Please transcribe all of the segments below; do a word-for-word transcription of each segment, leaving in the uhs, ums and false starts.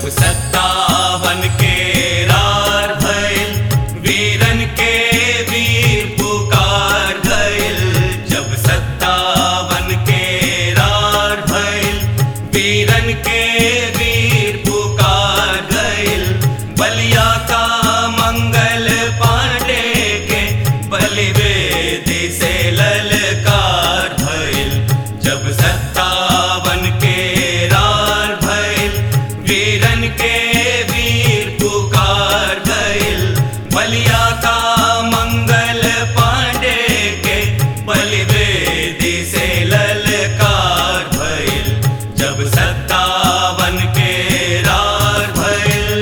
सत्तावन के रार भइल, वीरन के वीर पुकार गइल। जब सत्तावन के रार भइल, वीरन के वीर पुकार गइल। बलिया का मंगल पांडे के बलिवेदी से ललकार भइल। जब सत्तावन के रार भइल, वीरन के वीर पुकार गइल। बलिया का मंगल पांडे के बलिवेदी से ललकार भइल। जब सत्तावन के रार भइल।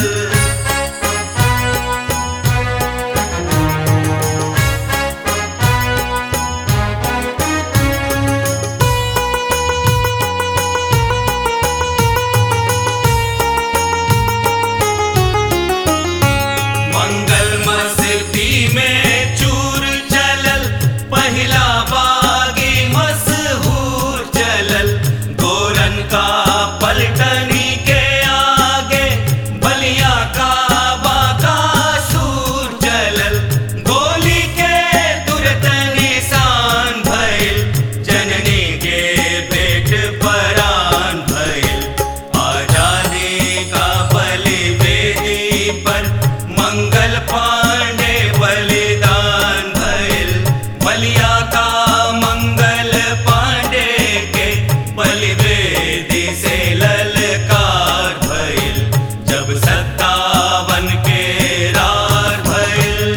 मंगल मस्ती में चूर चलल, पहिला बागी मशहूर चलल। गोरन का पलटनी के आगे, बलिया का बाकासुर चलल। गोली के तुरत निशान भइल, जननी के भेंट परान भइल। आजादी का बलिवेदी पर मंगल पांडे बलिदान भइल। बलिया का मंगल पांडे के बलिवेदी से ललकार भइल। जब सत्तावन के रार भइल।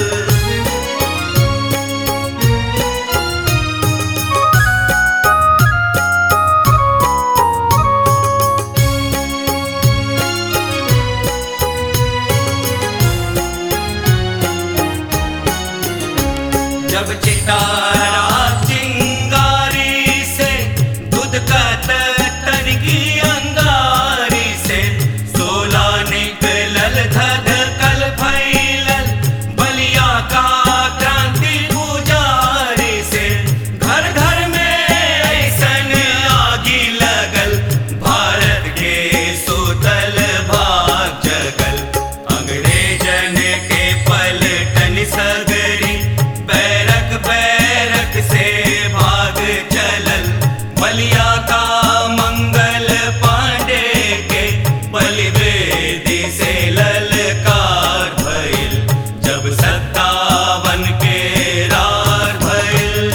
जब चितारा चिंगारी से, दूध का तन की अंगारी से, सोला निकलल धधकल फैलल। बलिया का क्रांति पुजारी से, घर घर में ऐसन आगी लगल। भारत के सुतल भाग जगल। अंग्रेजन के पलटन सगरी, बैरक बैरक से भाग चलल। बलिया का मंगल पांडे के बलिवेदी से ललकार भइल। जब सत्तावन के रार भइल।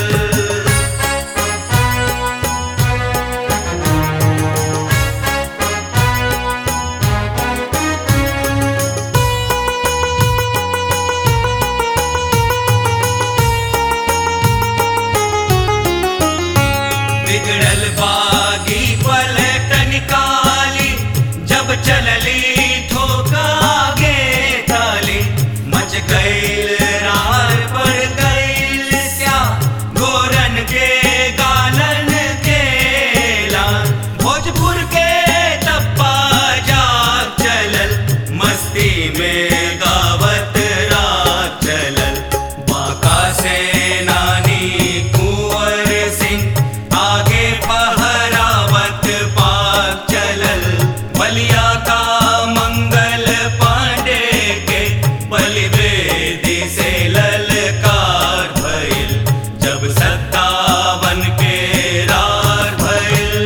बिगड़ल बागी पलटन काली, जब चलली ठोका गे थाली। मच गइल रार पर गइल स्या, गोरन के गालन के लान। भोजपुर के टप्पा जाग चलल, मस्ती में गावत रात चलल। बांका से नानी कुंवर सिंह आगे पहरावत पाक चलल। बलिया का मंगल पांडे के बलिवेदी से ललकार भइल। जब सत्तावन के रार भइल।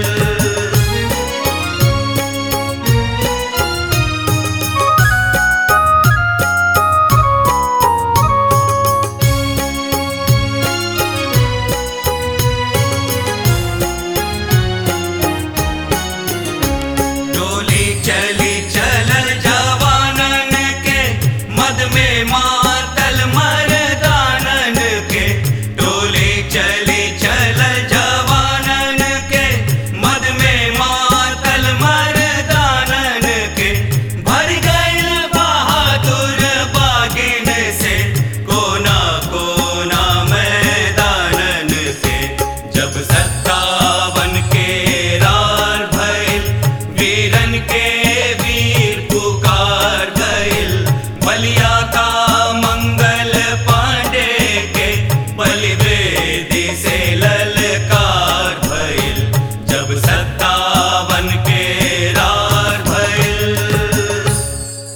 डोली चली चलल जवानन के, मद में मातल मर्दानन के। डोली चली चलल जवानन के, मद में मातल मर्दानन के। भर गइल बहादुर बागिन से, कोना कोना मैदानन से। जब सत्तावन के रार भइल, वीरन के वीर पुकार गइल। बलिया का मंगल पांडे के बलिवेदी